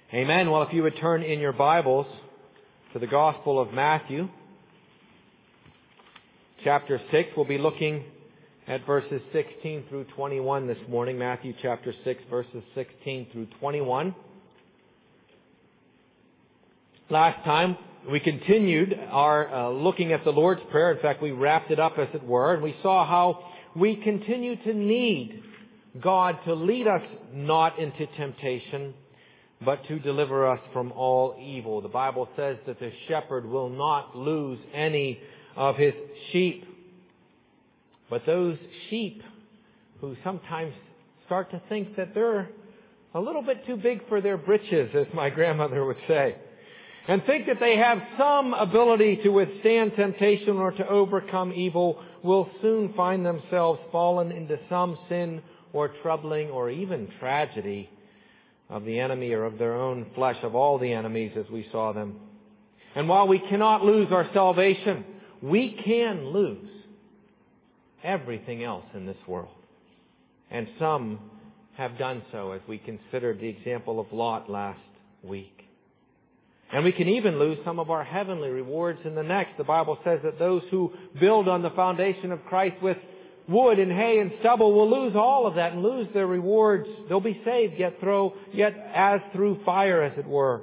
Amen. Well, if you would turn in your Bibles to the Gospel of Matthew, chapter 6, we'll be looking at verses 16 through 21 this morning. Matthew chapter 6, verses 16 through 21. Last time, we continued our looking at the Lord's Prayer. In fact, we wrapped it up, as it were, and we saw how we continue to need God to lead us not into temptation, but to deliver us from all evil. The Bible says that the shepherd will not lose any of his sheep. But those sheep who sometimes start to think that they're a little bit too big for their britches, as my grandmother would say, and think that they have some ability to withstand temptation or to overcome evil, will soon find themselves fallen into some sin or troubling or even tragedy of the enemy or of their own flesh, of all the enemies as we saw them. And while we cannot lose our salvation, we can lose everything else in this world. And some have done so, as we considered the example of Lot last week. And we can even lose some of our heavenly rewards in the next. The Bible says that those who build on the foundation of Christ with wood and hay and stubble will lose all of that and lose their rewards. They'll be saved, yet as through fire, as it were.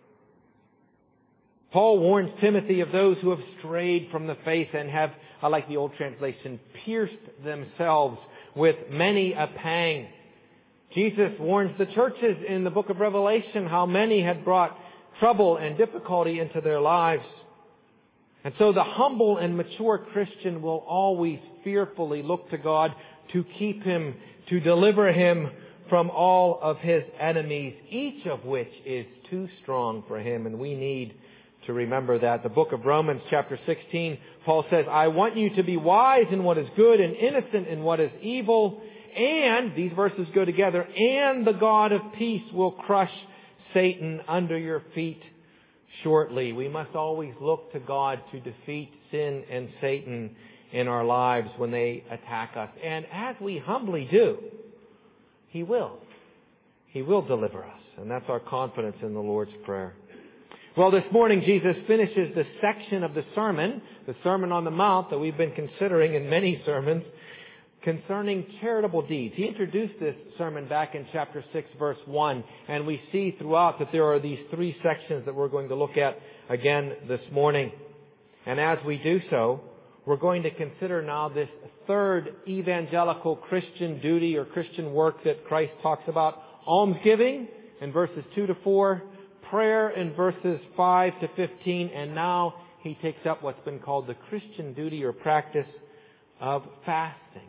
Paul warns Timothy of those who have strayed from the faith and have, I like the old translation, pierced themselves with many a pang. Jesus warns the churches in the book of Revelation how many had brought trouble and difficulty into their lives. And so the humble and mature Christian will always fearfully look to God to keep him, to deliver him from all of his enemies, each of which is too strong for him. And we need to remember that. The book of Romans chapter 16, Paul says, I want you to be wise in what is good and innocent in what is evil. And, these verses go together, and the God of peace will crush Satan under your feet shortly. We must always look to God to defeat sin and Satan in our lives when they attack us. And as we humbly do, He will. He will deliver us. And that's our confidence in the Lord's Prayer. Well, this morning Jesus finishes the section of the Sermon on the Mount that we've been considering in many sermons, concerning charitable deeds. He introduced this sermon back in chapter 6, verse 1, and we see throughout that there are these three sections that we're going to look at again this morning. And as we do so, we're going to consider now this third evangelical Christian duty or Christian work that Christ talks about: almsgiving in verses 2 to 4, prayer in verses 5 to 15, and now he takes up what's been called the Christian duty or practice of fasting.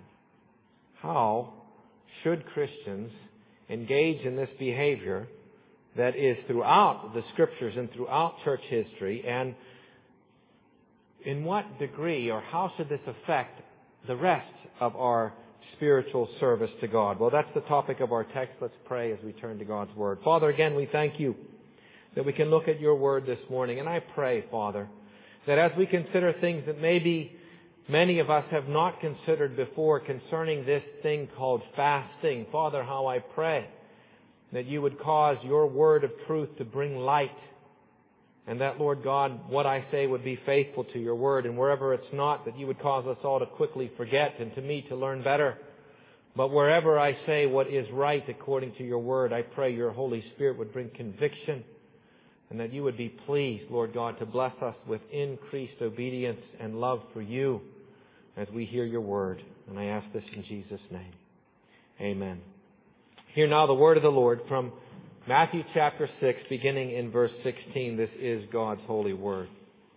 How should Christians engage in this behavior that is throughout the Scriptures and throughout church history, and in what degree or how should this affect the rest of our spiritual service to God? Well, that's the topic of our text. Let's pray as we turn to God's Word. Father, again, we thank You that we can look at Your Word this morning. And I pray, Father, that as we consider things that maybe many of us have not considered before concerning this thing called fasting, Father, how I pray that You would cause Your word of truth to bring light, and that, Lord God, what I say would be faithful to Your word, and wherever it's not, that You would cause us all to quickly forget and to me to learn better. But wherever I say what is right according to Your word, I pray Your Holy Spirit would bring conviction, and that You would be pleased, Lord God, to bless us with increased obedience and love for You as we hear Your word. And I ask this in Jesus' name. Amen. Hear now the word of the Lord from Matthew chapter 6, beginning in verse 16. This is God's holy word.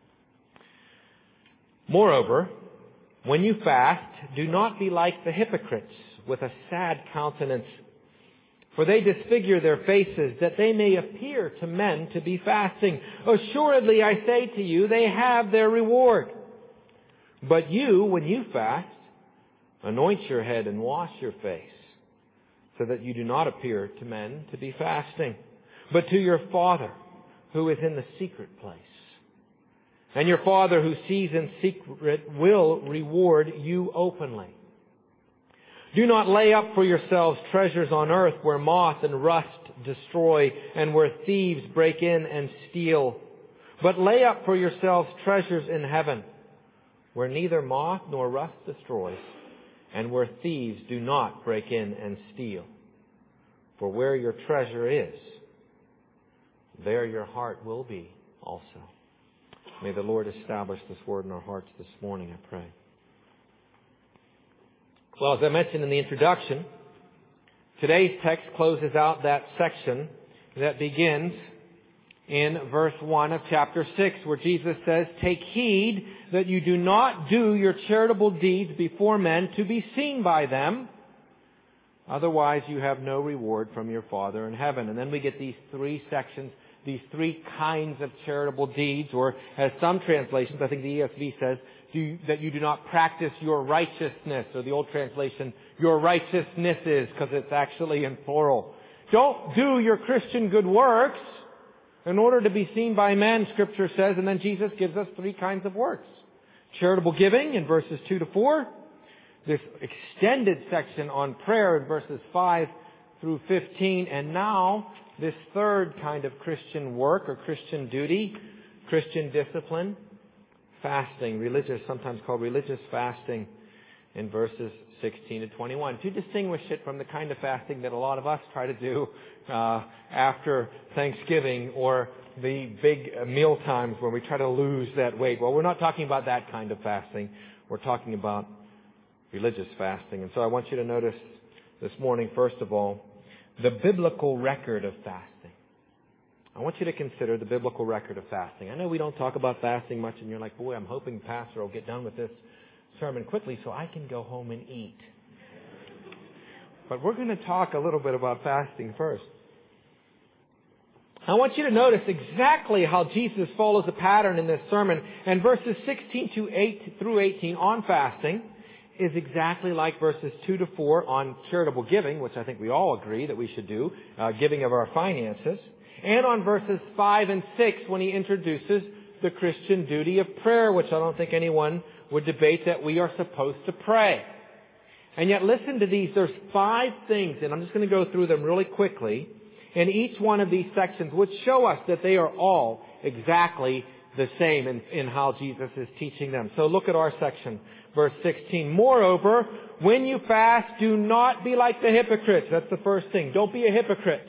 Moreover, when you fast, do not be like the hypocrites with a sad countenance, for they disfigure their faces, that they may appear to men to be fasting. Assuredly, I say to you, they have their reward. But you, when you fast, anoint your head and wash your face, so that you do not appear to men to be fasting, but to your Father who is in the secret place. And your Father who sees in secret will reward you openly. Do not lay up for yourselves treasures on earth where moth and rust destroy, and where thieves break in and steal. But lay up for yourselves treasures in heaven, where neither moth nor rust destroys, and where thieves do not break in and steal. For where your treasure is, there your heart will be also. May the Lord establish this word in our hearts this morning, I pray. Well, as I mentioned in the introduction, today's text closes out that section that begins in verse 1 of chapter 6, where Jesus says, "Take heed that you do not do your charitable deeds before men to be seen by them. Otherwise you have no reward from your Father in heaven." And then we get these three sections, these three kinds of charitable deeds, or as some translations, I think the ESV says, that you do not practice your righteousness, or the old translation, your righteousnesses, because it's actually in plural. Don't do your Christian good works in order to be seen by men, Scripture says, and then Jesus gives us three kinds of works. Charitable giving in verses 2 to 4. This extended section on prayer in verses 5 through 15. And now, this third kind of Christian work or Christian duty, Christian discipline, fasting, sometimes called religious fasting, in verses 16 to 21, to distinguish it from the kind of fasting that a lot of us try to do after Thanksgiving or the big meal times where we try to lose that weight. Well, we're not talking about that kind of fasting. We're talking about religious fasting. And so I want you to notice this morning, first of all, the biblical record of fasting. I want you to consider the biblical record of fasting. I know we don't talk about fasting much, and you're like, boy, I'm hoping Pastor will get done with this sermon quickly so I can go home and eat. But we're going to talk a little bit about fasting first. I want you to notice exactly how Jesus follows a pattern in this sermon. And verses 16 through 18 on fasting is exactly like verses 2 to 4 on charitable giving, which I think we all agree that we should do, giving of our finances. And on verses 5 and 6 when he introduces the Christian duty of prayer, which I don't think anyone would debate that we are supposed to pray. And yet listen to these. There's 5 things, and I'm just going to go through them really quickly, in each one of these sections, which show us that they are all exactly the same in how Jesus is teaching them. So look at our section, verse 16. "Moreover, when you fast, do not be like the hypocrites." That's the first thing. Don't be a hypocrite.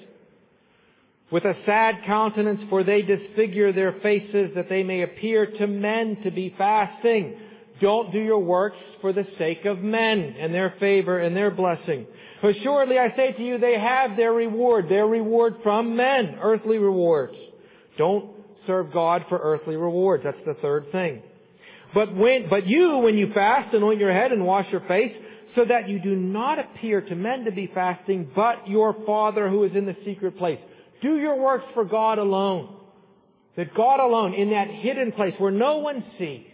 "With a sad countenance, for they disfigure their faces, that they may appear to men to be fasting. Don't do your works for the sake of men and their favor and their blessing. Assuredly, I say to you, they have their reward from men, earthly rewards. Don't serve God for earthly rewards." That's the third thing. But when you fast, anoint your head and wash your face, so that you do not appear to men to be fasting, but your Father who is in the secret place. Do your works for God alone. That God alone, in that hidden place where no one sees,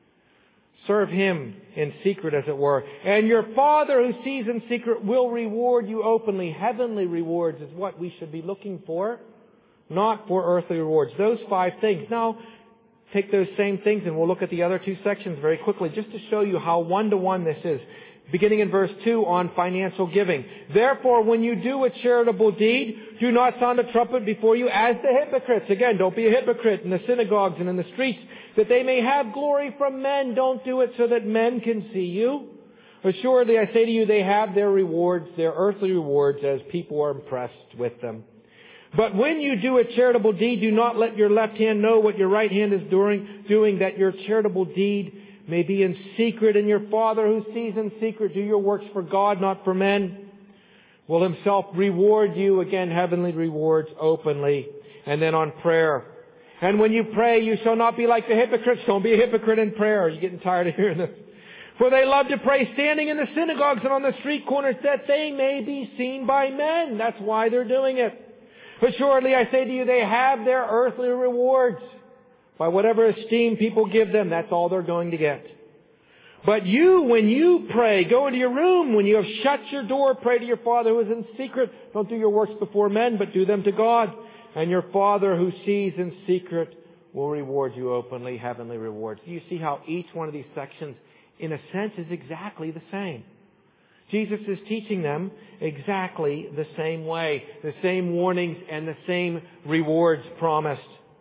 serve Him in secret, as it were. And your Father who sees in secret will reward you openly. Heavenly rewards is what we should be looking for, not for earthly rewards. Those 5 things. Now, take those same things and we'll look at the other 2 sections very quickly, just to show you how one-to-one this is. Beginning in verse 2 on financial giving. "Therefore, when you do a charitable deed, do not sound a trumpet before you as the hypocrites." Again, don't be a hypocrite in the synagogues and in the streets, that they may have glory from men. Don't do it so that men can see you. Assuredly, I say to you, they have their rewards, their earthly rewards, as people are impressed with them. "But when you do a charitable deed, do not let your left hand know what your right hand is doing, that your charitable deed may be in secret, and your Father who sees in secret, do your works for God, not for men, will Himself reward you," again, heavenly rewards, openly. And then on prayer. "And when you pray, you shall not be like the hypocrites." Don't be a hypocrite in prayer. Are you getting tired of hearing this? "For they love to pray standing in the synagogues and on the street corners, that they may be seen by men." That's why they're doing it. "Assuredly, I say to you, they have their earthly rewards. By whatever esteem people give them, that's all they're going to get. But you, when you pray, go into your room. When you have shut your door, pray to your Father who is in secret. Don't do your works before men, but do them to God. And your Father who sees in secret will reward you openly," heavenly rewards. Do you see how each one of these sections, in a sense, is exactly the same? Jesus is teaching them exactly the same way, the same warnings and the same rewards promised.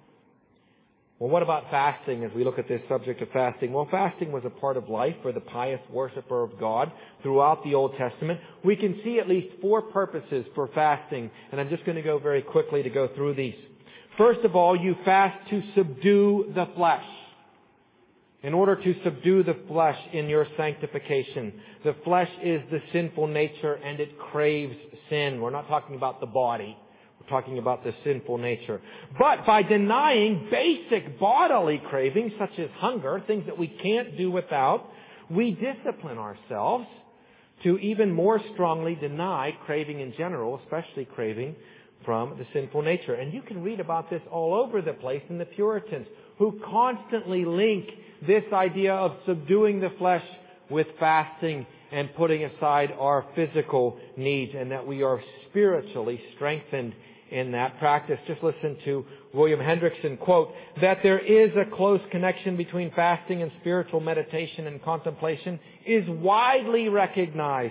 Well, what about fasting as we look at this subject of fasting? Well, fasting was a part of life for the pious worshiper of God throughout the Old Testament. We can see at least 4 purposes for fasting, and I'm just going to go very quickly to go through these. First of all, you fast to subdue the flesh. In order to subdue the flesh in your sanctification. The flesh is the sinful nature and it craves sin. We're not talking about the body. We're talking about the sinful nature. But by denying basic bodily cravings such as hunger, things that we can't do without, we discipline ourselves to even more strongly deny craving in general, especially craving from the sinful nature. And you can read about this all over the place in the Puritans, who constantly link this idea of subduing the flesh with fasting and putting aside our physical needs, and that we are spiritually strengthened in that practice. Just listen to William Hendrickson quote, that there is a close connection between fasting and spiritual meditation and contemplation is widely recognized,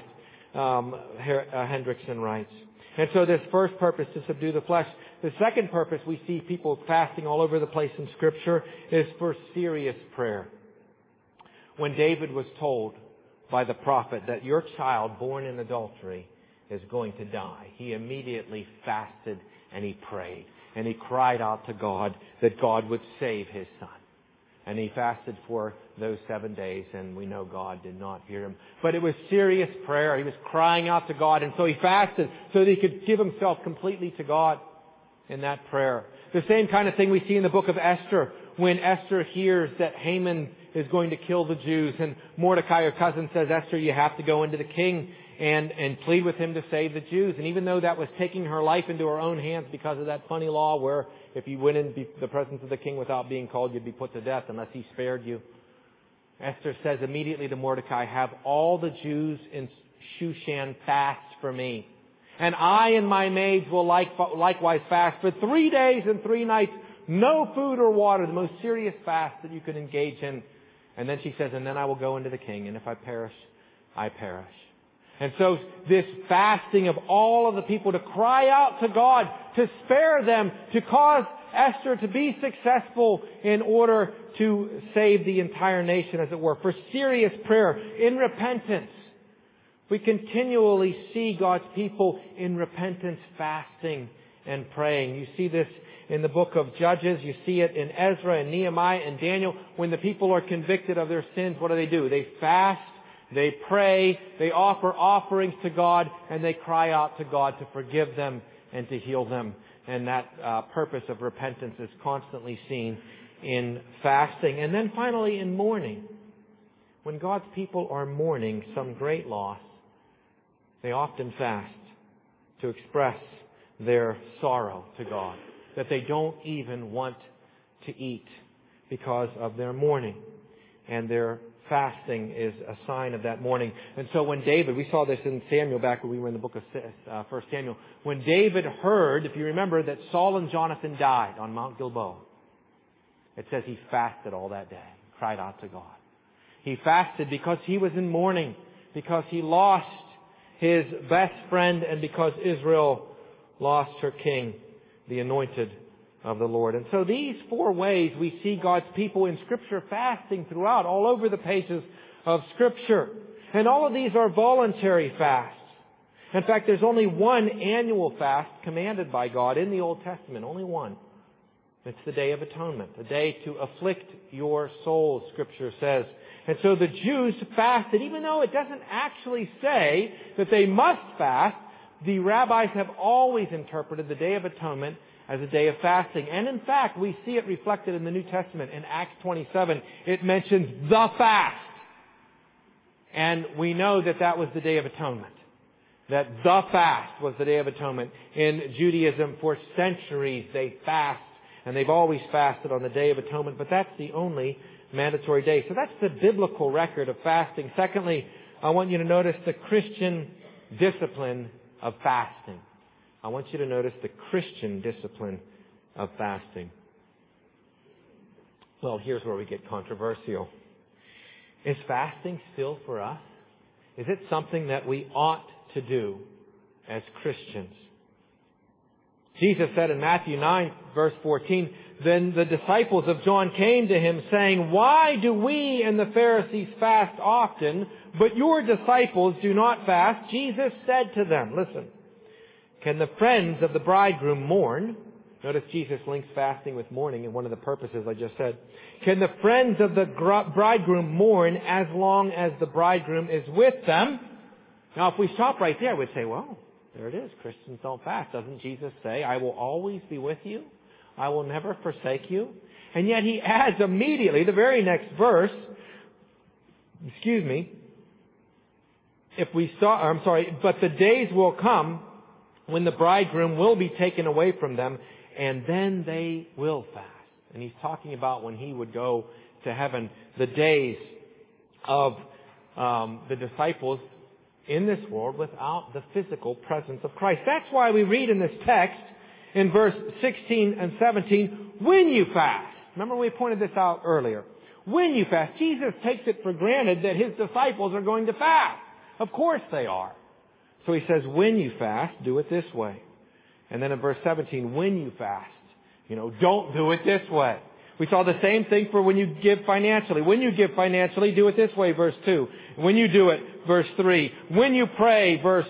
Hendrickson writes. And so this first purpose, to subdue the flesh. The second purpose, we see people fasting all over the place in Scripture, is for serious prayer. When David was told by the prophet that your child born in adultery is going to die, he immediately fasted and he prayed. And he cried out to God that God would save his son. And he fasted for those 7 days, and we know God did not hear him. But it was serious prayer. He was crying out to God, and so he fasted so that he could give himself completely to God in that prayer. The same kind of thing we see in the book of Esther, when Esther hears that Haman is going to kill the Jews, and Mordecai, her cousin, says, Esther, you have to go into the king and plead with him to save the Jews. And even though that was taking her life into her own hands because of that funny law where if you went in the presence of the king without being called, you'd be put to death unless he spared you, Esther says immediately to Mordecai, have all the Jews in Shushan fast for me. And I and my maids will likewise fast for 3 days and 3 nights, no food or water, the most serious fast that you could engage in. And then she says, and then I will go into the king, and if I perish, I perish. And so this fasting of all of the people to cry out to God, to spare them, to cause Esther to be successful in order to save the entire nation, as it were, for serious prayer, in repentance. We continually see God's people in repentance, fasting and praying. You see this in the book of Judges. You see it in Ezra and Nehemiah and Daniel. When the people are convicted of their sins, what do? They fast, they pray, they offer offerings to God, and they cry out to God to forgive them and to heal them. And that purpose of repentance is constantly seen in fasting. And then finally in mourning. When God's people are mourning some great loss, they often fast to express their sorrow to God, that they don't even want to eat because of their mourning. And their fasting is a sign of that mourning. And so when David, we saw this in Samuel back when we were in the book of 1 Samuel, when David heard, if you remember, that Saul and Jonathan died on Mount Gilboa, it says he fasted all that day, cried out to God. He fasted because he was in mourning, because he lost his best friend, and because Israel lost her king, the anointed of the Lord. And so these 4 ways we see God's people in Scripture fasting throughout, all over the pages of Scripture. And all of these are voluntary fasts. In fact, there's only one annual fast commanded by God in the Old Testament, only one. It's the Day of Atonement, a day to afflict your souls, Scripture says. And so the Jews fasted, even though it doesn't actually say that they must fast. The rabbis have always interpreted the Day of Atonement as a day of fasting. And in fact, we see it reflected in the New Testament. In Acts 27, it mentions the fast. And we know that that was the Day of Atonement. That the fast was the Day of Atonement. In Judaism, for centuries, they fast. And they've always fasted on the Day of Atonement. But that's the only mandatory day. So that's the biblical record of fasting. Secondly, I want you to notice the Christian discipline of fasting. I want you to notice the Christian discipline of fasting. Well, here's where we get controversial. Is fasting still for us? Is it something that we ought to do as Christians? Jesus said in Matthew 9, verse 14, "Then the disciples of John came to him, saying, 'Why do we and the Pharisees fast often, but your disciples do not fast?' Jesus said to them," listen, "Can the friends of the bridegroom mourn?" Notice Jesus links fasting with mourning in one of the purposes I just said. "Can the friends of the bridegroom mourn as long as the bridegroom is with them?" Now, if we stop right there, we'd say, well, there it is. Christians don't fast. Doesn't Jesus say, "I will always be with you. I will never forsake you"? And yet he adds immediately, the very next verse, "But the days will come when the bridegroom will be taken away from them, and then they will fast." And he's talking about when he would go to heaven, the days of the disciples in this world without the physical presence of Christ. That's why we read in this text, in verse 16 and 17, "When you fast." Remember we pointed this out earlier. When you fast. Jesus takes it for granted that his disciples are going to fast. Of course they are. So he says, when you fast, do it this way. And then in verse 17, when you fast, don't do it this way. We saw the same thing for when you give financially. When you give financially, do it this way, verse 2. When you do it, verse 3. When you pray, verse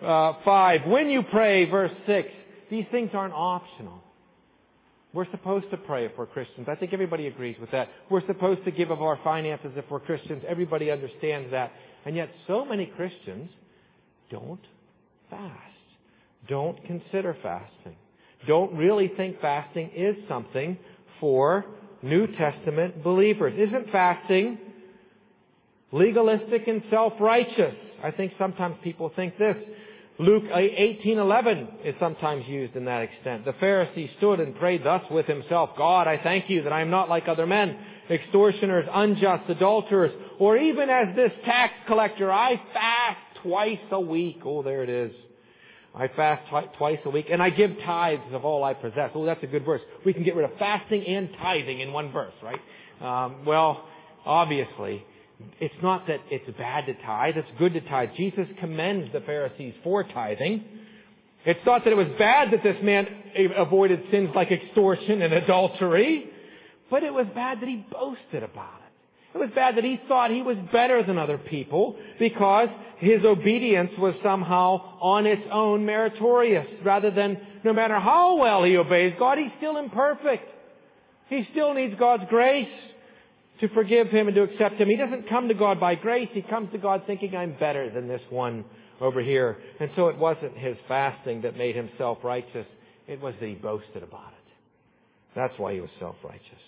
5. When you pray, verse 6. These things aren't optional. We're supposed to pray if we're Christians. I think everybody agrees with that. We're supposed to give of our finances if we're Christians. Everybody understands that. And yet so many Christians don't fast. Don't consider fasting. Don't really think fasting is something for New Testament believers. Isn't fasting legalistic and self-righteous? I think sometimes people think this. Luke 18:11 is sometimes used in that extent. "The Pharisee stood and prayed thus with himself, 'God, I thank you that I am not like other men, extortioners, unjust, adulterers, or even as this tax collector. I fast twice a week.'" Oh, there it is. "I fast twice a week, and I give tithes of all I possess." Oh, that's a good verse. We can get rid of fasting and tithing in one verse, right? Well, obviously, it's not that it's bad to tithe. It's good to tithe. Jesus commends the Pharisees for tithing. It's not that it was bad that this man avoided sins like extortion and adultery, but it was bad that he boasted about it. It was bad that he thought he was better than other people because his obedience was somehow on its own meritorious, rather than no matter how well he obeys God, he's still imperfect. He still needs God's grace to forgive him and to accept him. He doesn't come to God by grace. He comes to God thinking, "I'm better than this one over here." And so it wasn't his fasting that made him self-righteous. It was that he boasted about it. That's why he was self-righteous.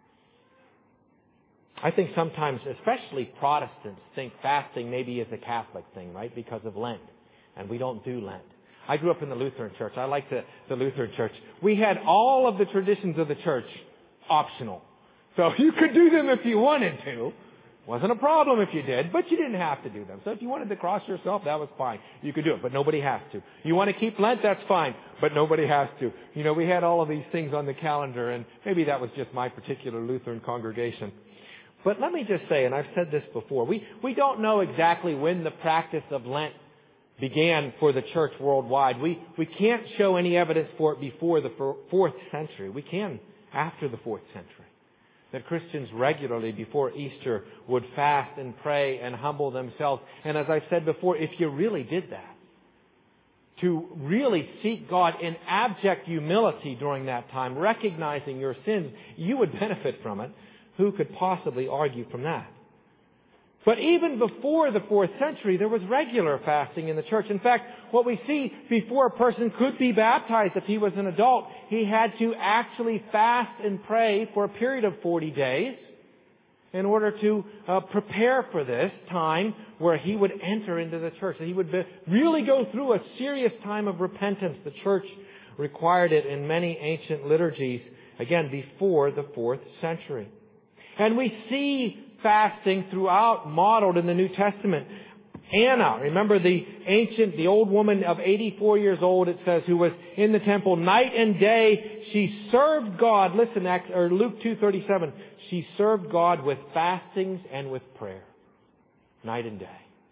I think sometimes, especially Protestants, think fasting maybe is a Catholic thing, right? Because of Lent. And we don't do Lent. I grew up in the Lutheran Church. I like the Lutheran Church. We had all of the traditions of the church optional. So you could do them if you wanted to. Wasn't a problem if you did, but you didn't have to do them. So if you wanted to cross yourself, that was fine. You could do it, but nobody has to. You want to keep Lent, that's fine, but nobody has to. We had all of these things on the calendar, and maybe that was just my particular Lutheran congregation. But let me just say, and I've said this before, we don't know exactly when the practice of Lent began for the church worldwide. We can't show any evidence for it before the 4th century. We can after the 4th century. That Christians regularly before Easter would fast and pray and humble themselves. And as I've said before, if you really did that, to really seek God in abject humility during that time, recognizing your sins, you would benefit from it. Who could possibly argue from that? But even before the 4th century, there was regular fasting in the church. In fact, what we see before a person could be baptized, if he was an adult, he had to actually fast and pray for a period of 40 days in order to prepare for this time where he would enter into the church. He would really go through a serious time of repentance. The church required it in many ancient liturgies, again, before the 4th century. And we see fasting throughout modeled in the New Testament. Anna, remember the old woman of 84 years old, it says, who was in the temple night and day. She served God. Listen, Luke 2:37. She served God with fastings and with prayer. Night and day.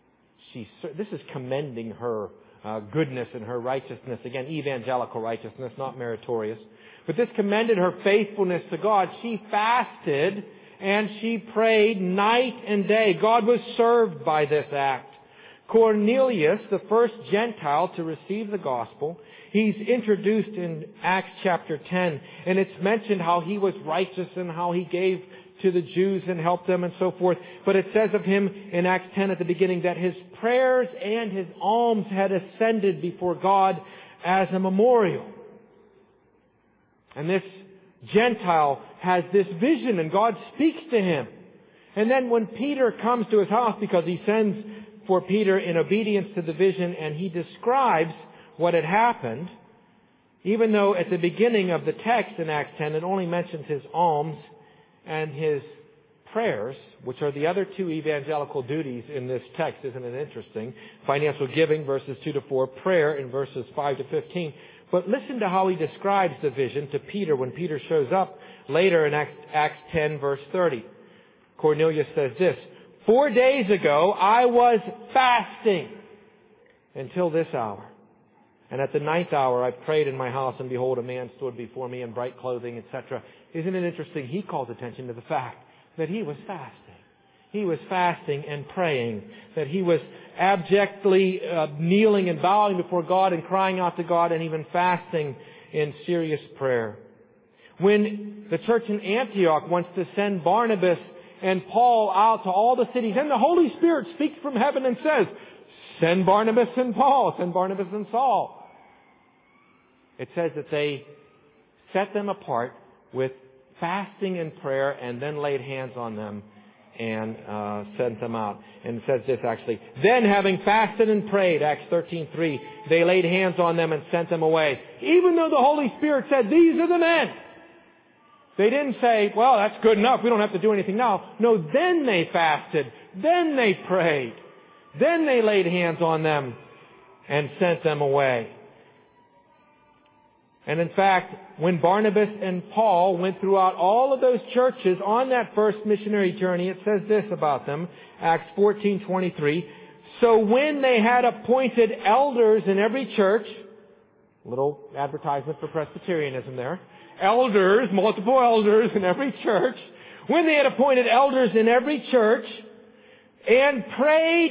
this is commending her goodness and her righteousness. Again, evangelical righteousness, not meritorious. But this commended her faithfulness to God. She fasted and she prayed night and day. God was served by this act. Cornelius, the first Gentile to receive the gospel, he's introduced in Acts chapter 10, and it's mentioned how he was righteous and how he gave to the Jews and helped them and so forth. But it says of him in Acts 10 at the beginning that his prayers and his alms had ascended before God as a memorial. And this Gentile has this vision, and God speaks to him. And then when Peter comes to his house, because he sends for Peter in obedience to the vision, and he describes what had happened, even though at the beginning of the text in Acts 10 it only mentions his alms and his prayers, which are the other two evangelical duties in this text. Isn't it interesting? Financial giving, verses 2 to 4, prayer in verses 5 to 15. But listen to how he describes the vision to Peter when Peter shows up later in Acts 10, verse 30. Cornelius says this, 4 days ago I was fasting until this hour. And at the 9th hour I prayed in my house, and behold, a man stood before me in bright clothing, etc. Isn't it interesting? He calls attention to the fact that he was fasting. He was fasting and praying, that he was abjectly kneeling and bowing before God and crying out to God, and even fasting in serious prayer. When the church in Antioch wants to send Barnabas and Paul out to all the cities, and the Holy Spirit speaks from heaven and says, send Barnabas and Paul, send Barnabas and Saul. It says that they set them apart with fasting and prayer, and then laid hands on them and sent them out. And it says this actually, then having fasted and prayed, Acts 13:3, they laid hands on them and sent them away. Even though the Holy Spirit said, these are the men. They didn't say, well, that's good enough, we don't have to do anything now. No, then they fasted, then they prayed, then they laid hands on them and sent them away. And in fact, when Barnabas and Paul went throughout all of those churches on that first missionary journey, it says this about them, Acts 14:23. So when they had appointed elders in every church, little advertisement for Presbyterianism there, elders, multiple elders in every church, when they had appointed elders in every church, and prayed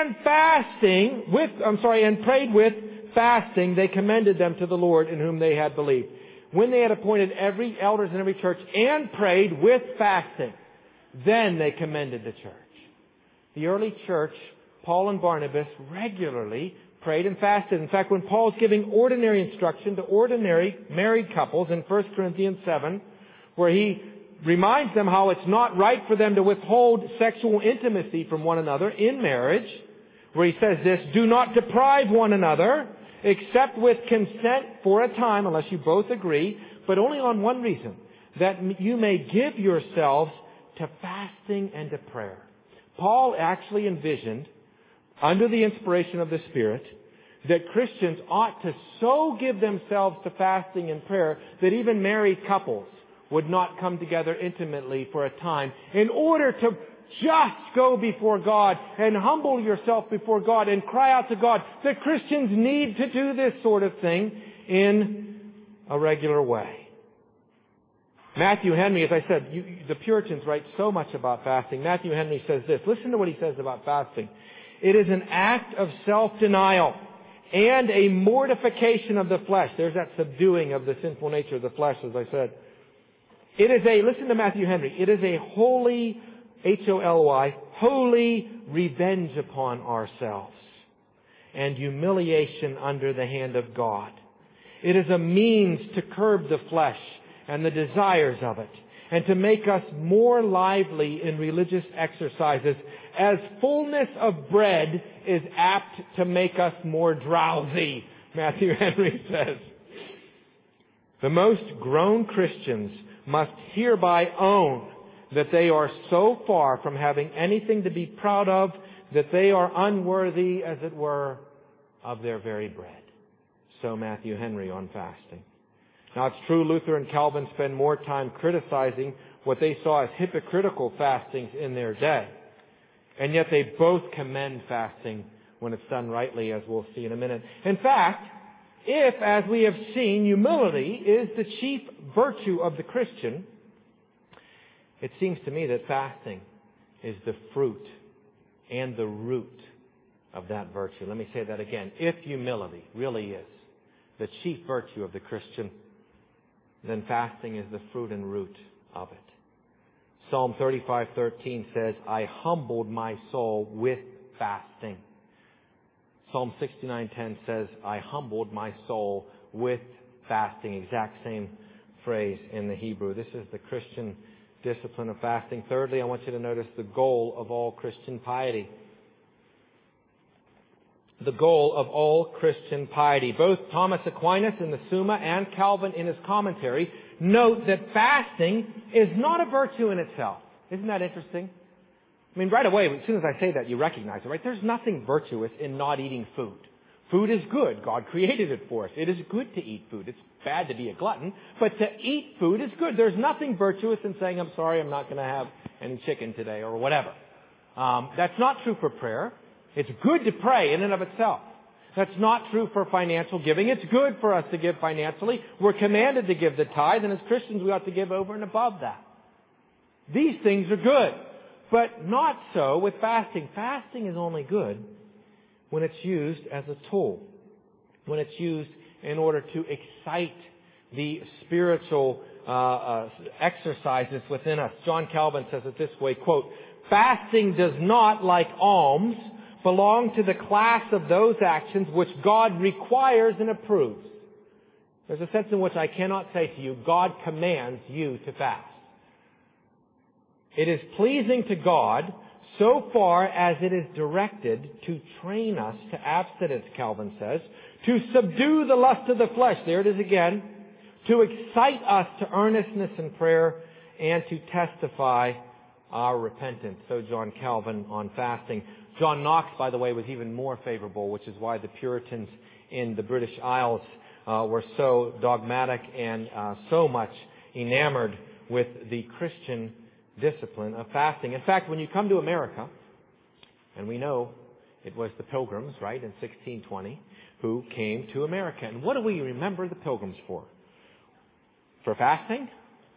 with fasting, they commended them to the Lord in whom they had believed. When they had appointed every elders in every church and prayed with fasting, then they commended the church. The early church, Paul and Barnabas, regularly prayed and fasted. In fact, when Paul's giving ordinary instruction to ordinary married couples in 1 Corinthians 7, where he reminds them how it's not right for them to withhold sexual intimacy from one another in marriage, where he says this, do not deprive one another, except with consent for a time, unless you both agree, but only on one reason, that you may give yourselves to fasting and to prayer. Paul actually envisioned, under the inspiration of the Spirit, that Christians ought to so give themselves to fasting and prayer that even married couples would not come together intimately for a time in order to just go before God and humble yourself before God and cry out to God. That Christians need to do this sort of thing in a regular way. Matthew Henry, as I said, the Puritans write so much about fasting. Matthew Henry says this. Listen to what he says about fasting. It is an act of self-denial and a mortification of the flesh. There's that subduing of the sinful nature of the flesh, as I said. Listen to Matthew Henry. It is a holy, H-O-L-Y, holy revenge upon ourselves and humiliation under the hand of God. It is a means to curb the flesh and the desires of it, and to make us more lively in religious exercises, as fullness of bread is apt to make us more drowsy, Matthew Henry says. The most grown Christians must hereby own that they are so far from having anything to be proud of that they are unworthy, as it were, of their very bread. So Matthew Henry on fasting. Now it's true Luther and Calvin spend more time criticizing what they saw as hypocritical fastings in their day. And yet they both commend fasting when it's done rightly, as we'll see in a minute. In fact, if, as we have seen, humility is the chief virtue of the Christian, it seems to me that fasting is the fruit and the root of that virtue. Let me say that again. If humility really is the chief virtue of the Christian, then fasting is the fruit and root of it. Psalm 35:13 says, I humbled my soul with fasting. Psalm 69:10 says, I humbled my soul with fasting. Exact same phrase in the Hebrew. This is the Christian discipline of fasting. Thirdly, I want you to notice the goal of all Christian piety. The goal of all Christian piety. Both Thomas Aquinas in the Summa and Calvin in his commentary note that fasting is not a virtue in itself. Isn't that interesting? I mean, right away, as soon as I say that, you recognize it, right? There's nothing virtuous in not eating food. Food is good. God created it for us. It is good to eat food. It's bad to be a glutton, but to eat food is good. There's nothing virtuous in saying, I'm sorry, I'm not going to have any chicken today or whatever. That's not true for prayer. It's good to pray in and of itself. That's not true for financial giving. It's good for us to give financially. We're commanded to give the tithe, and as Christians we ought to give over and above that. These things are good, but not so with fasting. Fasting is only good when it's used as a tool, when it's used in order to excite the spiritual exercises within us. John Calvin says it this way, quote, fasting does not, like alms, belong to the class of those actions which God requires and approves. There's a sense in which I cannot say to you, God commands you to fast. It is pleasing to God so far as it is directed to train us to abstinence, Calvin says, to subdue the lust of the flesh, there it is again, to excite us to earnestness in prayer, and to testify our repentance. So John Calvin on fasting. John Knox, by the way, was even more favorable, which is why the Puritans in the British Isles were so dogmatic and so much enamored with the Christian discipline of fasting. In fact, when you come to America, and we know it was the Pilgrims, right, in 1620, who came to America. And what do we remember the Pilgrims for? For fasting?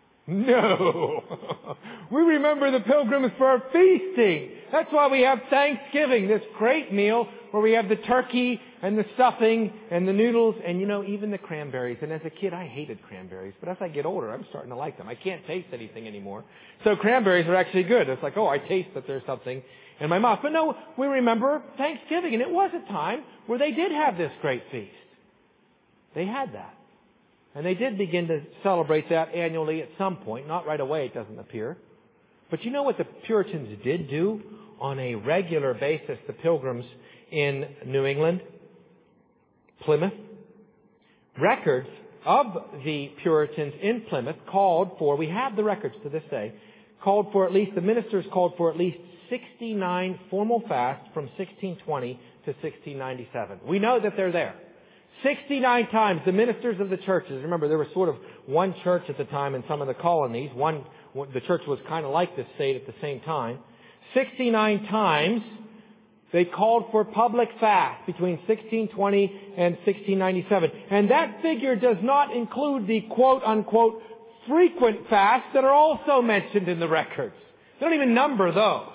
No! We remember the Pilgrims for feasting. That's why we have Thanksgiving, this great meal where we have the turkey and the stuffing and the noodles and, even the cranberries. And as a kid, I hated cranberries. But as I get older, I'm starting to like them. I can't taste anything anymore. So cranberries are actually good. It's like, I taste that there's something in my mouth. But no, we remember Thanksgiving. And it was a time where they did have this great feast. They had that. And they did begin to celebrate that annually at some point. Not right away, it doesn't appear. But you know what the Puritans did do on a regular basis, the Pilgrims in New England? Plymouth. Records of the Puritans in Plymouth called for, we have the records to this day, the ministers called for at least 69 formal fasts from 1620 to 1697. We know that they're there. 69 times the ministers of the churches, remember there was sort of one church at the time in some of the colonies, the church was kind of like this state at the same time. 69 times they called for public fast between 1620 and 1697. And that figure does not include the quote-unquote frequent fasts that are also mentioned in the records. They don't even number those.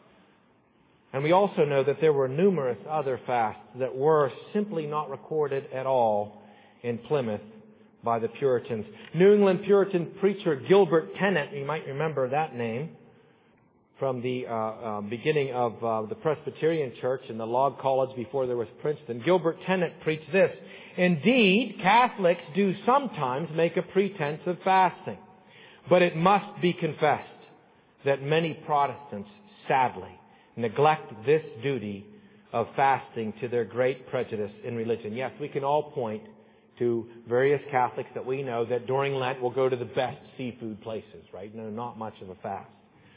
And we also know that there were numerous other fasts that were simply not recorded at all in Plymouth by the Puritans. New England Puritan preacher Gilbert Tennent, you might remember that name, from the beginning of the Presbyterian Church in the log college before there was Princeton. Gilbert Tennent preached this: indeed, Catholics do sometimes make a pretense of fasting, but it must be confessed that many Protestants, sadly, neglect this duty of fasting to their great prejudice in religion. Yes, we can all point to various Catholics that we know that during Lent will go to the best seafood places, right? No, not much of a fast.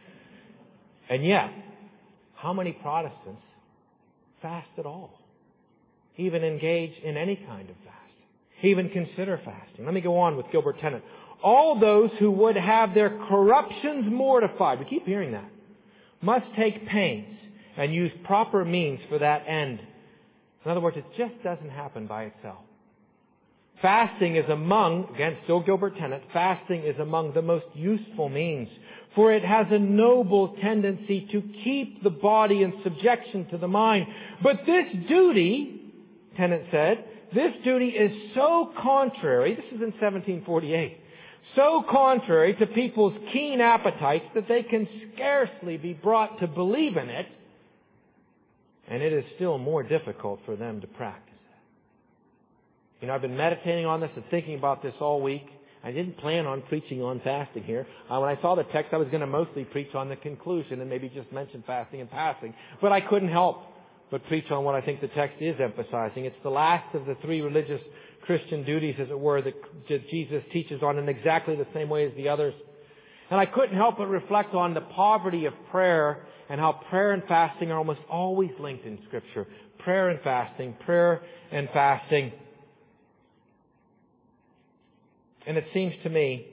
And yet, how many Protestants fast at all? Even engage in any kind of fast? Even consider fasting? Let me go on with Gilbert Tennent. All those who would have their corruptions mortified, we keep hearing that, must take pains and use proper means for that end. In other words, it just doesn't happen by itself. Fasting is among, again, still Gilbert Tennant, fasting is among the most useful means, for it has a noble tendency to keep the body in subjection to the mind. But this duty, Tennant said, this duty is so contrary, this is in 1748, so contrary to people's keen appetites that they can scarcely be brought to believe in it, and it is still more difficult for them to practice. You know, I've been meditating on this and thinking about this all week. I didn't plan on preaching on fasting here. When I saw the text, I was going to mostly preach on the conclusion and maybe just mention fasting and passing. But I couldn't help but preach on what I think the text is emphasizing. It's the last of the three religious Christian duties, as it were, that Jesus teaches on in exactly the same way as the others. And I couldn't help but reflect on the poverty of prayer and how prayer and fasting are almost always linked in Scripture. Prayer and fasting, prayer and fasting. And it seems to me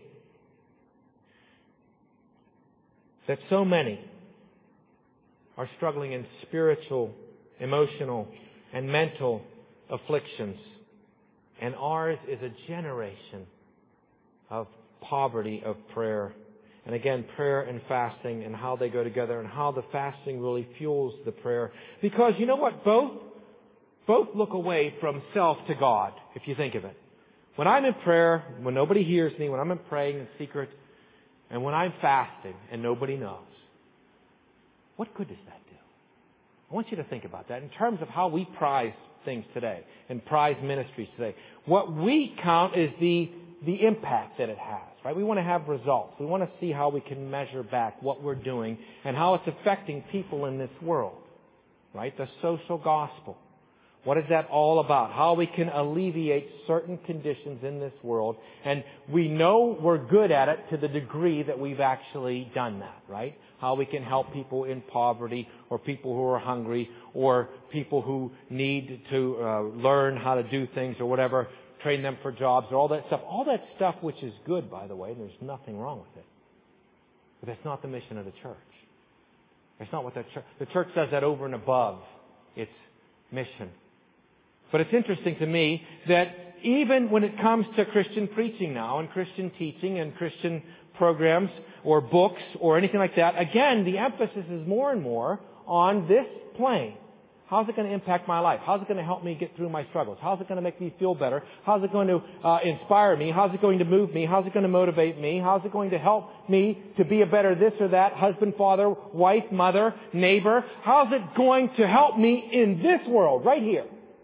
that so many are struggling in spiritual, emotional, and mental afflictions. And ours is a generation of poverty of prayer. And again, prayer and fasting and how they go together and how the fasting really fuels the prayer. Because you know what? Both look away from self to God, if you think of it. When I'm in prayer, when nobody hears me, when I'm praying in secret, and when I'm fasting and nobody knows, what good does that do? I want you to think about that in terms of how we prize things today and prize ministries today. What we count is the impact that it has, right? We want to have results. We want to see how we can measure back what we're doing and how it's affecting people in this world, right? The social gospel. What is that all about? How we can alleviate certain conditions in this world. And we know we're good at it to the degree that we've actually done that, right? How we can help people in poverty or people who are hungry or people who need to learn how to do things or whatever, train them for jobs or all that stuff. All that stuff which is good, by the way, and there's nothing wrong with it. But that's not the mission of the church. That's not what the church does that over and above its mission. But it's interesting to me that even when it comes to Christian preaching now and Christian teaching and Christian programs or books or anything like that, again, the emphasis is more and more on this plane. How's it going to impact my life? How's it going to help me get through my struggles? How's it going to make me feel better? How's it going to inspire me? How's it going to move me? How's it going to motivate me? How's it going to help me to be a better this or that, husband, father, wife, mother, neighbor? How's it going to help me in this world, right here?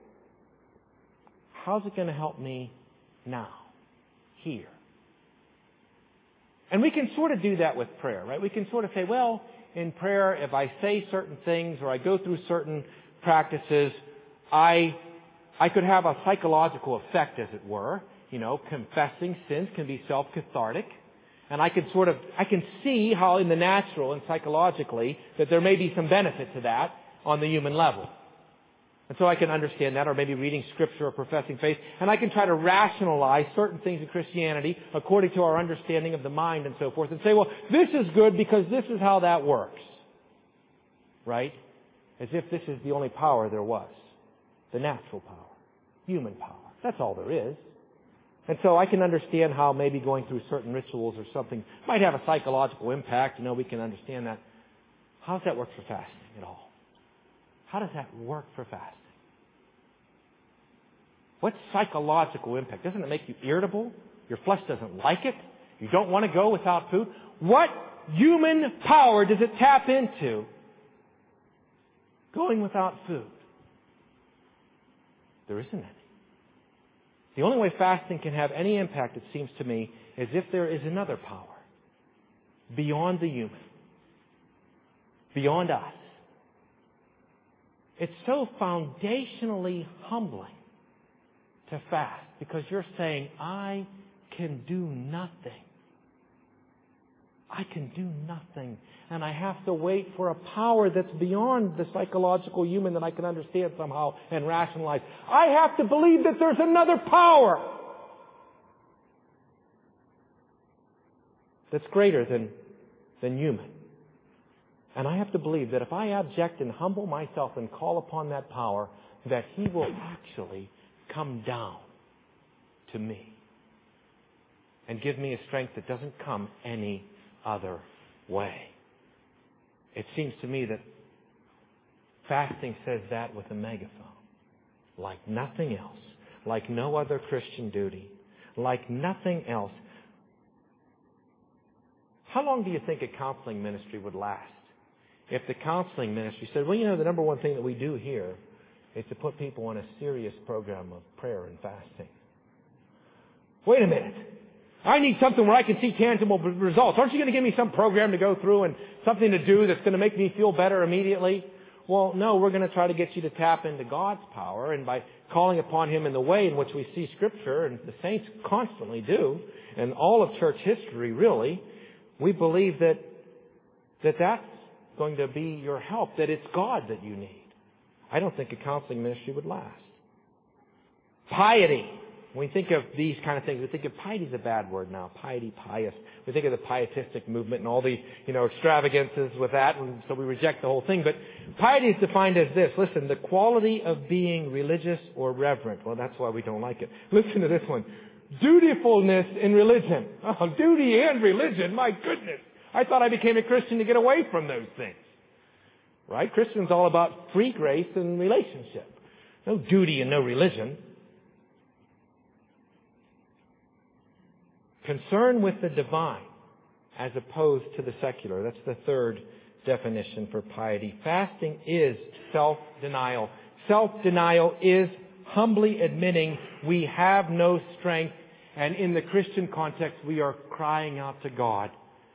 How's it going to help me now, here? And we can sort of do that with prayer, right? We can sort of say, well, in prayer, if I say certain things or I go through certain practices, I could have a psychological effect, as it were. You know, confessing sins can be self-cathartic. And I can see how in the natural and psychologically that there may be some benefit to that on the human level. And so I can understand that, or maybe reading Scripture or professing faith, and I can try to rationalize certain things in Christianity according to our understanding of the mind and so forth, and say, well, this is good because this is how that works. Right? As if this is the only power there was. The natural power. Human power. That's all there is. And so I can understand how maybe going through certain rituals or something might have a psychological impact. You know, we can understand that. How does that work for fasting at all? How does that work for fasting? What psychological impact? Doesn't it make you irritable? Your flesh doesn't like it? You don't want to go without food? What human power does it tap into going without food? There isn't any. The only way fasting can have any impact, it seems to me, is if there is another power beyond the human, beyond us. It's so foundationally humbling to fast because you're saying, I can do nothing. I can do nothing. And I have to wait for a power that's beyond the psychological human that I can understand somehow and rationalize. I have to believe that there's another power that's greater than human. And I have to believe that if I abject and humble myself and call upon that power, that He will actually come down to me and give me a strength that doesn't come any other way. It seems to me that fasting says that with a megaphone. Like nothing else. Like no other Christian duty. Like nothing else. How long do you think a counseling ministry would last? If the counseling ministry said, well, the number one thing that we do here is to put people on a serious program of prayer and fasting. Wait a minute. I need something where I can see tangible results. Aren't you going to give me some program to go through and something to do that's going to make me feel better immediately? Well, no, we're going to try to get you to tap into God's power, and by calling upon Him in the way in which we see Scripture, and the saints constantly do, and all of church history really, we believe that's going to be your help, that it's God that you need. I don't think a counseling ministry would last. Piety. When we think of these kind of things, we think of piety is a bad word now. Piety, pious. We think of the pietistic movement and all the, extravagances with that, and so we reject the whole thing. But piety is defined as this. Listen, the quality of being religious or reverent. Well, that's why we don't like it. Listen to this one. Dutifulness in religion. Oh, duty and religion. My goodness. I thought I became a Christian to get away from those things. Right? Christian's all about free grace and relationship. No duty and no religion. Concern with the divine as opposed to the secular. That's the third definition for piety. Fasting is self-denial. Self-denial is humbly admitting we have no strength, and in the Christian context, we are crying out to God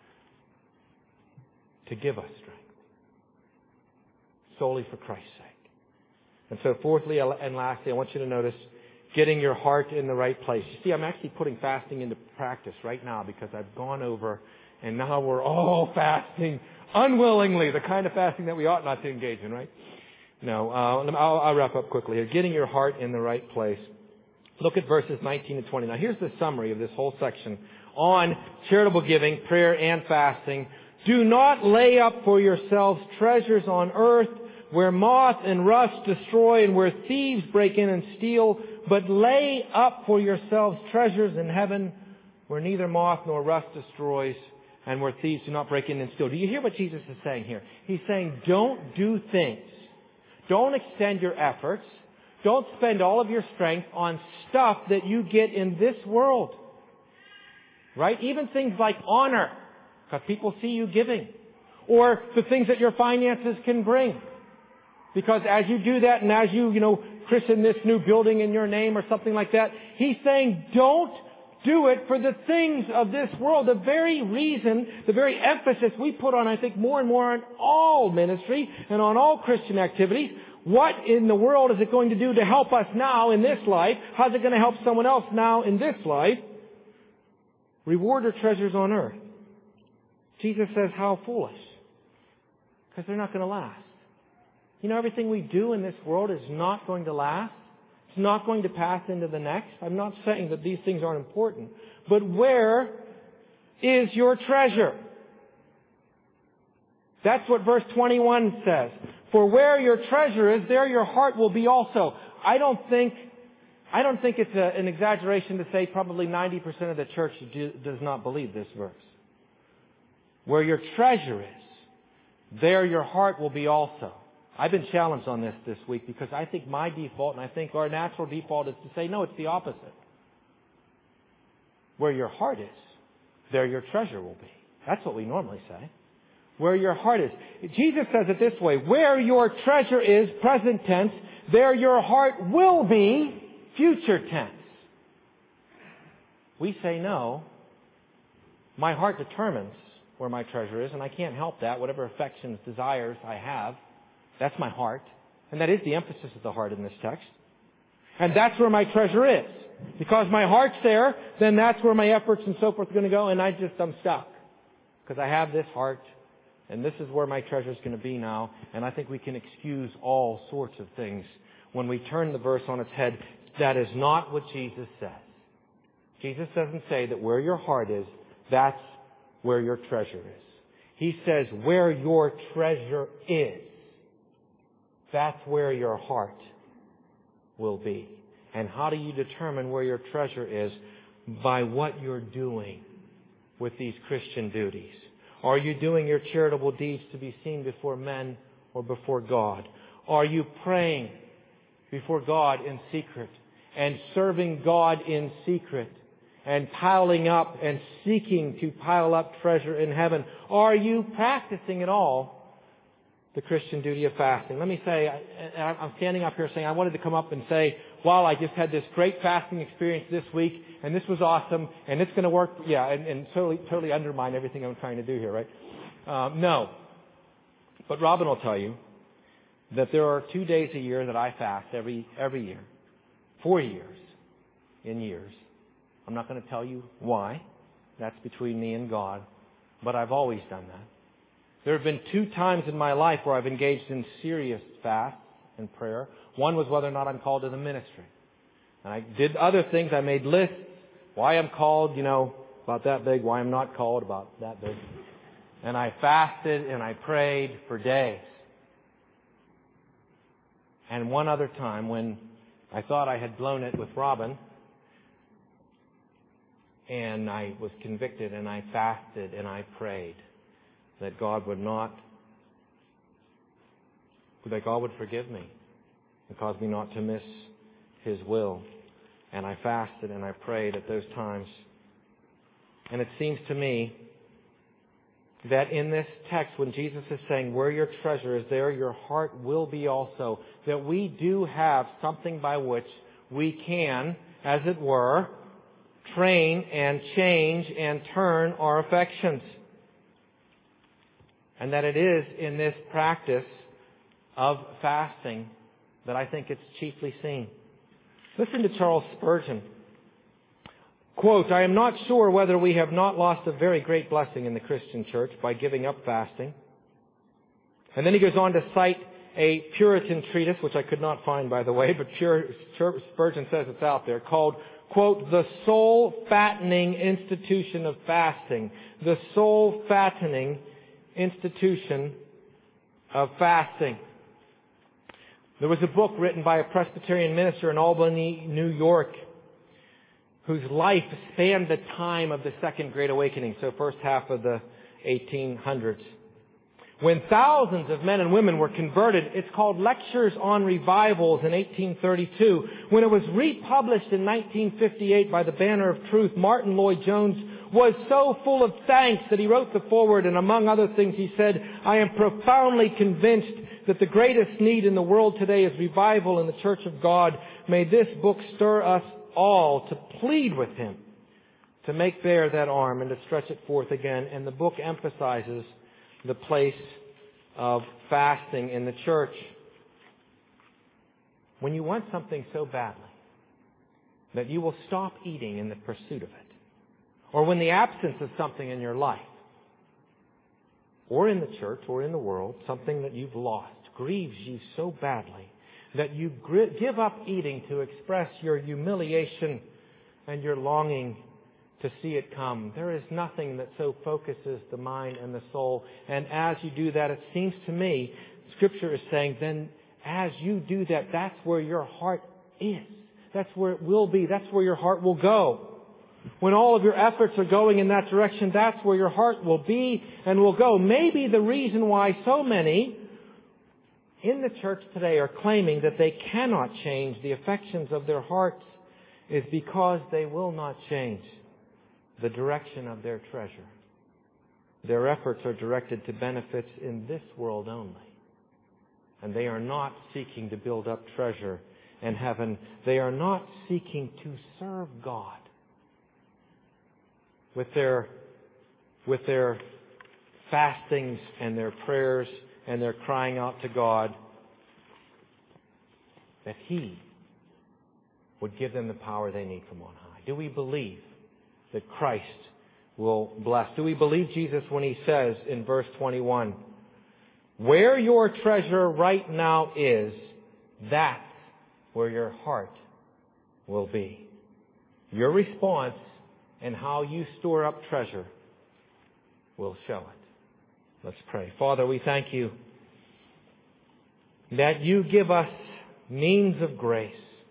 to give us strength. Solely for Christ's sake. And so fourthly and lastly, I want you to notice getting your heart in the right place. You see, I'm actually putting fasting into practice right now because I've gone over and now we're all fasting unwillingly, the kind of fasting that we ought not to engage in, right? No, I'll wrap up quickly here. Getting your heart in the right place. Look at verses 19 and 20. Now here's the summary of this whole section on charitable giving, prayer, and fasting. Do not lay up for yourselves treasures on earth where moth and rust destroy and where thieves break in and steal, but lay up for yourselves treasures in heaven where neither moth nor rust destroys and where thieves do not break in and steal. Do you hear what Jesus is saying here? He's saying don't do things. Don't extend your efforts. Don't spend all of your strength on stuff that you get in this world. Right? Even things like honor, because people see you giving. Or the things that your finances can bring. Because as you do that and as you christen this new building in your name or something like that, He's saying don't do it for the things of this world. The very reason, the very emphasis we put on, I think, more and more on all ministry and on all Christian activities. What in the world is it going to do to help us now in this life? How's it going to help someone else now in this life? Reward or treasures on earth. Jesus says, how foolish. Because they're not going to last. Everything we do in this world is not going to last. It's not going to pass into the next. I'm not saying that these things aren't important. But where is your treasure? That's what verse 21 says. For where your treasure is, there your heart will be also. I don't think it's an exaggeration to say probably 90% of the church does not believe this verse. Where your treasure is, there your heart will be also. I've been challenged on this week because I think my default, and I think our natural default, is to say, no, it's the opposite. Where your heart is, there your treasure will be. That's what we normally say. Where your heart is. Jesus says it this way, where your treasure is, present tense, there your heart will be, future tense. We say no. My heart determines where my treasure is, and I can't help that. Whatever affections, desires I have, that's my heart. And that is the emphasis of the heart in this text. And that's where my treasure is. Because my heart's there, then that's where my efforts and so forth are going to go, and I'm stuck. Because I have this heart, and this is where my treasure is going to be now. And I think we can excuse all sorts of things when we turn the verse on its head. That is not what Jesus says. Jesus doesn't say that where your heart is, that's where your treasure is. He says where your treasure is, that's where your heart will be. And how do you determine where your treasure is? By what you're doing with these Christian duties. Are you doing your charitable deeds to be seen before men or before God? Are you praying before God in secret and serving God in secret and piling up and seeking to pile up treasure in heaven? Are you practicing at all the Christian duty of fasting? Let me say, I'm standing up here saying I wanted to come up and say, wow, I just had this great fasting experience this week, and this was awesome, and it's going to work. Yeah, and totally undermine everything I'm trying to do here, right? No. But Robin will tell you that there are 2 days a year that I fast every year. 4 years in years. I'm not going to tell you why. That's between me and God. But I've always done that. There have been 2 times in my life where I've engaged in serious fast and prayer. One was whether or not I'm called to the ministry. And I did other things. I made lists. Why I'm called, about that big. Why I'm not called, about that big. And I fasted and I prayed for days. And one other time when I thought I had blown it with Robin, and I was convicted, and I fasted and I prayed that God would forgive me and cause me not to miss His will. And I fasted and I prayed at those times. And it seems to me that in this text, when Jesus is saying, where your treasure is, there your heart will be also, that we do have something by which we can, as it were, train and change and turn our affections. And that it is in this practice of fasting that I think it's chiefly seen. Listen to Charles Spurgeon. Quote, I am not sure whether we have not lost a very great blessing in the Christian church by giving up fasting. And then he goes on to cite a Puritan treatise, which I could not find, by the way, but Spurgeon says it's out there, called, quote, The Soul Fattening Institution of Fasting. The Soul Fattening Institution of Fasting. There was a book written by a Presbyterian minister in Albany, New York, whose life spanned the time of the Second Great Awakening, so first half of the 1800s. When thousands of men and women were converted, it's called Lectures on Revivals in 1832. When it was republished in 1958 by the Banner of Truth, Martin Lloyd-Jones was so full of thanks that he wrote the foreword, and among other things he said, I am profoundly convinced that the greatest need in the world today is revival in the Church of God. May this book stir us all to plead with Him to make bare that arm and to stretch it forth again. And the book emphasizes the place of fasting in the church. When you want something so badly that you will stop eating in the pursuit of it, or when the absence of something in your life, or in the church, or in the world, something that you've lost, grieves you so badly that you give up eating to express your humiliation and your longing to see it come. There is nothing that so focuses the mind and the soul. And as you do that, it seems to me, Scripture is saying, then as you do that, that's where your heart is. That's where it will be. That's where your heart will go. When all of your efforts are going in that direction, that's where your heart will be and will go. Maybe the reason why so many in the church today are claiming that they cannot change the affections of their hearts is because they will not change the direction of their treasure. Their efforts are directed to benefits in this world only. And they are not seeking to build up treasure in heaven. They are not seeking to serve God with their fastings and their prayers and their crying out to God that He would give them the power they need from on high. Do we believe that Christ will bless? Do we believe Jesus when He says in verse 21, where your treasure right now is, that's where your heart will be? Your response and how you store up treasure will show it. Let's pray. Father, we thank You that You give us means of grace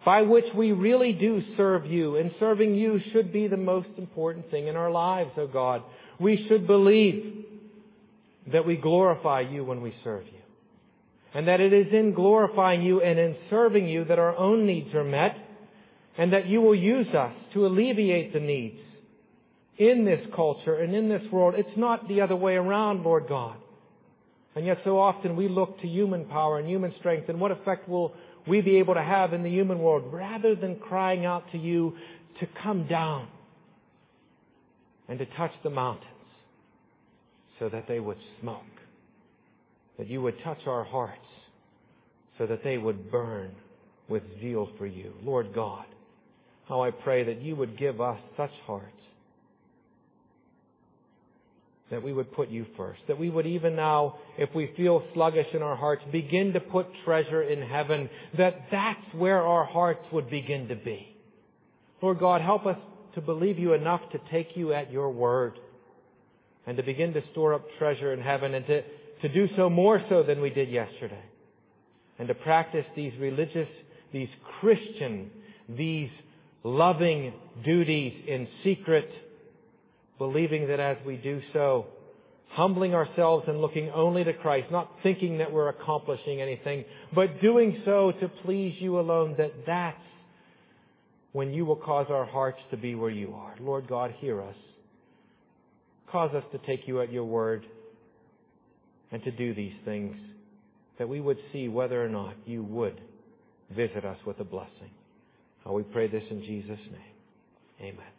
by which we really do serve you. And serving you should be the most important thing in our lives, O God. We should believe that we glorify you when we serve you. And that it is in glorifying you and in serving you that our own needs are met, and that you will use us to alleviate the needs in this culture and in this world. It's not the other way around, Lord God. And yet so often we look to human power and human strength, and what effect will we be able to have in the human world, rather than crying out to you to come down and to touch the mountains so that they would smoke. That you would touch our hearts so that they would burn with zeal for you. Lord God, how I pray that you would give us such hearts, that we would put you first. That we would even now, if we feel sluggish in our hearts, begin to put treasure in heaven. That's where our hearts would begin to be. Lord God, help us to believe you enough to take you at your word, and to begin to store up treasure in heaven, and to do so more so than we did yesterday. And to practice these religious, these Christian, these loving duties in secret, believing that as we do so, humbling ourselves and looking only to Christ, not thinking that we're accomplishing anything, but doing so to please you alone, that's when you will cause our hearts to be where you are. Lord God, hear us. Cause us to take you at your word and to do these things, that we would see whether or not you would visit us with a blessing. We pray this in Jesus' name. Amen.